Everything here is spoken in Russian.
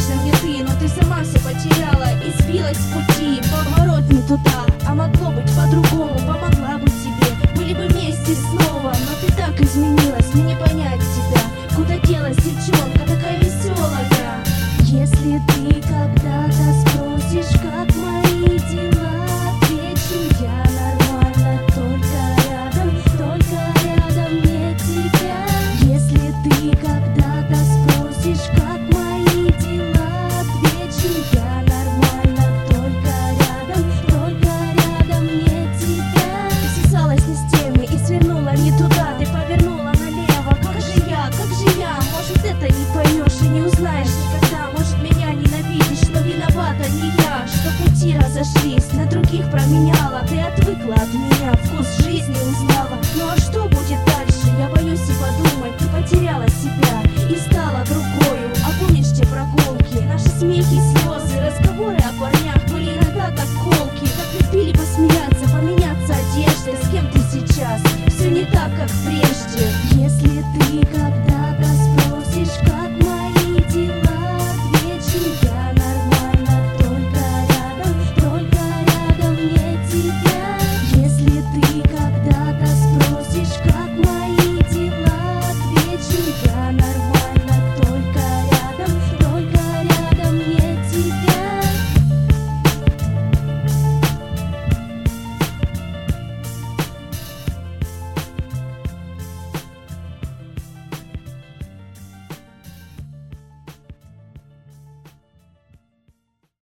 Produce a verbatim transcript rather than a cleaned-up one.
точно где ты, но ты сама все потеряла и сбилась с пути. Поворот не туда, а могло быть по-другому. Помогла бы тебе, были бы вместе снова. Но ты так изменилась, мне не понять тебя. Куда делась девчонка такая веселая? Если ты когда-то спросишь, как мои дела, отвечу я нормально, только рядом, только рядом нет тебя. Если ты когда-то спросишь, как мои дела, отвечу я нормально, только рядом, только рядом нет тебя. Ты связалась не с теми и свернула не туда, ты повернула налево. Как же я, как же я, может это не поймешь и не узнаешь никогда. Может меня ненавидишь, но виновата не я, что пути разошлись, на других променяла. Ты отвыкла от меня, вкус жизни узнала. Ну а что будет дальше, я боюсь и подумать. Ты потеряла себя и стала другою. А помнишь те прогулки, наши смехи, слезы, разговоры о парнях были иногда так колки. Так любили посмеяться, поменяться одеждой. С кем ты сейчас? Все не так, как прежде. Если ты когда